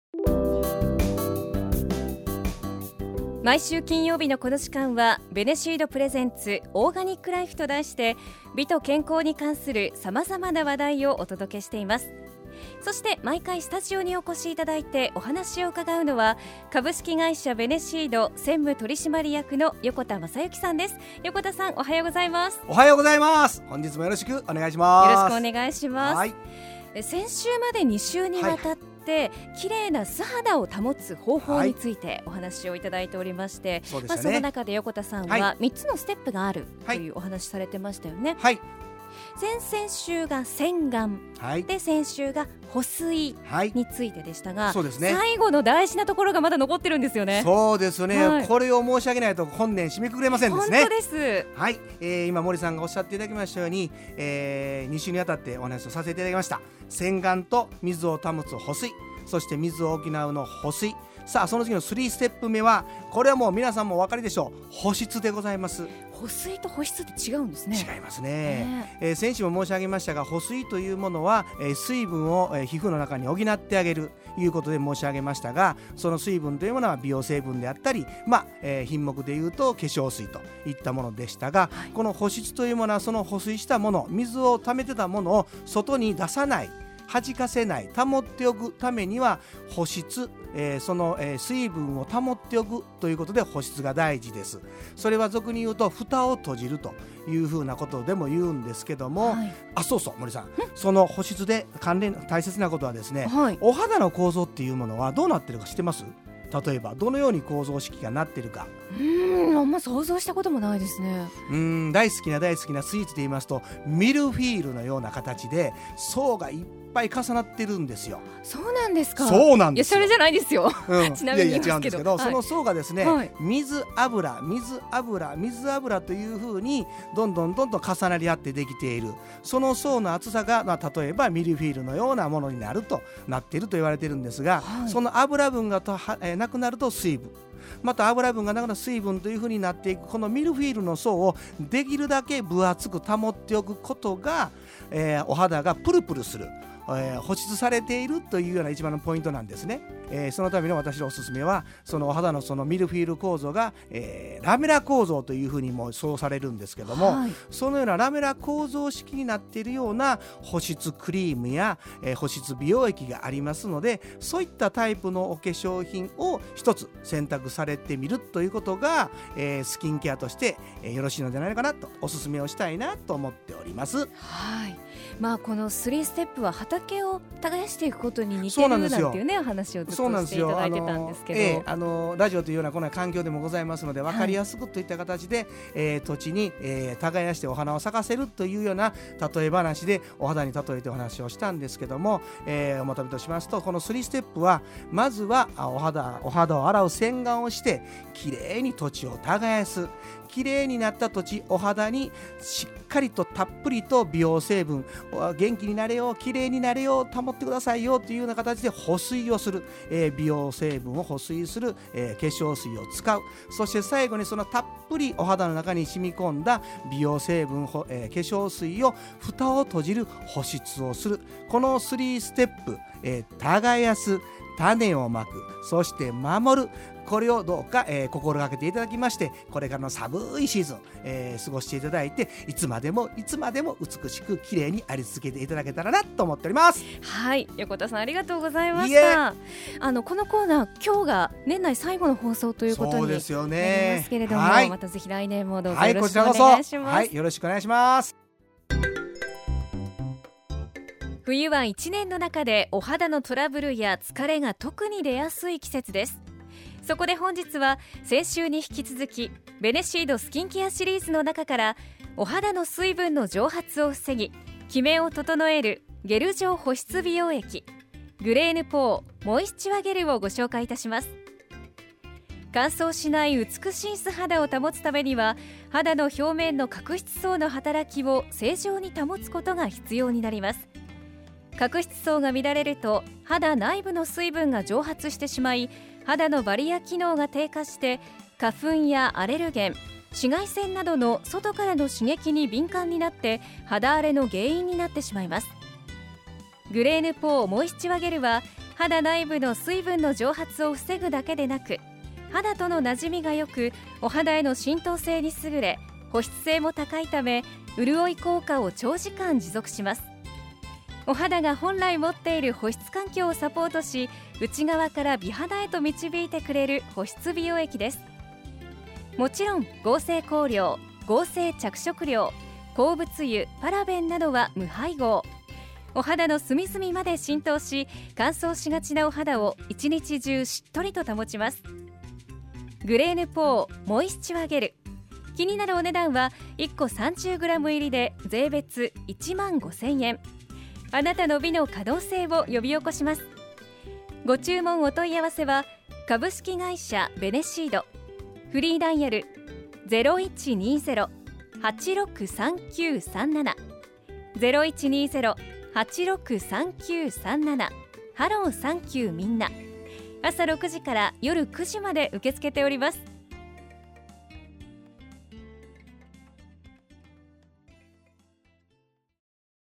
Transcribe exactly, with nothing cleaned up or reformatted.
毎週金曜日のこの時間はベネシードプレゼンツオーガニックライフと題して美と健康に関するさまざまな話題をお届けしています。そして毎回スタジオにお越しいただいてお話を伺うのは株式会社ベネシード専務取締役の横田正幸さんです。横田さん、おはようございます。 おはようございます。本日もよろしくお願いします。 よろしくお願いします。 はい、 先週までに週にわたって、はい、綺麗な素肌を保つ方法についてお話をいただいておりまして、はい、まあ、その中で横田さんはみっつのステップがあるというお話されてましたよね。 はい、 先々週が洗顔、はい、で先週が保水についてでしたが、はい、そうですね、最後の大事なところがまだ残ってるんですよね。 そうですね、はい、これを申し上げないと本年締めくくれませんですね。 本当です。 はい、えー、今森さんがおっしゃっていただきましたように、えー、に週にわたってお話をさせていただきました。洗顔と水を保つ保水、そして水を補うの保水。さあ、その次のさんステップ目は、これはもう皆さんもお分かりでしょう、保湿でございます。 保水と保湿って違うんですね。 違いますね、えー、先週も申し上げましたが、保水というものは、えー、水分を、えー、皮膚の中に補ってあげるということで申し上げましたが、その水分というものは美容成分であったり、まあえー、品目でいうと化粧水といったものでしたが、はい、この保湿というものはその保水したもの、水を溜めてたものを外に出さない、弾かせない、保っておくためには保湿、えー、その、えー、水分を保っておくということで保湿が大事です。それは俗に言うと蓋を閉じるというふうなことでも言うんですけども、はい、あ、そうそう、森さん、その保湿で関連大切なことはですね、はい、お肌の構造っていうものはどうなってるか知ってます？例えばどのように構造式がなってるか。 うーん、あんま想像したこともないですね。 うーん、大好きな大好きなスイーツで言いますと、ミルフィーユのような形で層がいっぱい重なってるんですよ。 そうなんですか。 そうなんですよ。 いや、それじゃないですよ、 うん、 ちなみに言いますけど、いやいや違うんですけど、 はい、その層がですね、はい、水油水油水油というふうにどんどんどんどん重なり合ってできている。その層の厚さが、まあ、例えばミルフィーユのようなものになるとなっていると言われているんですが、はい、その油分がとは、えー、なくなると水分、また油分がなくなる水分というふうになっていく、このミルフィーユの層をできるだけ分厚く保っておくことが、えー、お肌がプルプルする、えー、保湿されているというような一番のポイントなんですね。えー、そのための私のおすすめは、そのお肌のそのミルフィーユ構造が、えー、ラメラ構造というふうにもそうされるんですけども、はい、そのようなラメラ構造式になっているような保湿クリームや、えー、保湿美容液がありますので、そういったタイプのお化粧品を一つ選択されてみるということが、えー、スキンケアとして、えー、よろしいのではないかなとおすすめをしたいなと思っております。 はい、まあ、このさんステップは畑を耕していくことに似てるなんていうね、話をずっとしていただいてたんですけど、 あの、えー、あのラジオというようなこの環境でもございますので、分かりやすくといった形で、はい、えー、土地に、えー、耕してお花を咲かせるというような例え話でお肌に例えてお話をしたんですけども、えー、おまとめとしますと、このさんステップは、まずはお肌、お肌を洗う洗顔をしてきれいに土地を耕す。きれいになった土地、お肌にしっかりとたっぷりと美容成分、元気になれよう、きれいになれよう、保ってくださいよというような形で保水をする、えー、美容成分を保水する、えー、化粧水を使う。そして最後にそのたっぷりお肌の中に染み込んだ美容成分、えー、化粧水を蓋を閉じる保湿をする。このさんステップ、えー、耕す、種をまく、そして守る、これをどうか、えー、心がけていただきまして、これからの寒いシーズン、えー、過ごしていただいて、いつまでもいつまでも美しく綺麗にあり続けていただけたらなと思っております。 はい、横田さんありがとうございました。あのこのコーナー、今日が年内最後の放送ということになりますけれども、はい、またぜひ来年もどうぞよろしくお願いします。 はい、はい、よろしくお願いします。 冬はいちねんの中でお肌のトラブルや疲れが特に出やすい季節です。そこで本日は先週に引き続きベネシードスキンケアシリーズの中から、お肌の水分の蒸発を防ぎキメを整えるゲル状保湿美容液グレーヌポーモイスチュアゲルをご紹介いたします。乾燥しない美しい素肌を保つためには、肌の表面の角質層の働きを正常に保つことが必要になります。角質層が乱れると肌内部の水分が蒸発してしまい、肌のバリア機能が低下して花粉やアレルゲン、紫外線などの外からの刺激に敏感になって肌荒れの原因になってしまいます。グレーヌポーモイスチュアゲルは肌内部の水分の蒸発を防ぐだけでなく、肌との馴染みが良く、お肌への浸透性に優れ、保湿性も高いため、潤い効果を長時間持続します。お肌が本来持っている保湿環境をサポートし、内側から美肌へと導いてくれる保湿美容液です。もちろん合成香料、合成着色料、鉱物油、パラベンなどは無配合。お肌の隅々まで浸透し、乾燥しがちなお肌を一日中しっとりと保ちます。グレーヌポーモイスチュアゲル、気になるお値段はいっこ さんじゅうグラム 入りで税別いちまんごせんえん。あなたの美の可能性を呼び起こします。ご注文お問い合わせは株式会社ベネシード、フリーダイヤル ゼロいちにゼロ はちろくさんきゅうさんなな ゼロいちにゼロ はちろくさんきゅうさんなな。ハローサンキューみんな。朝ろくじから夜くじまで受け付けております。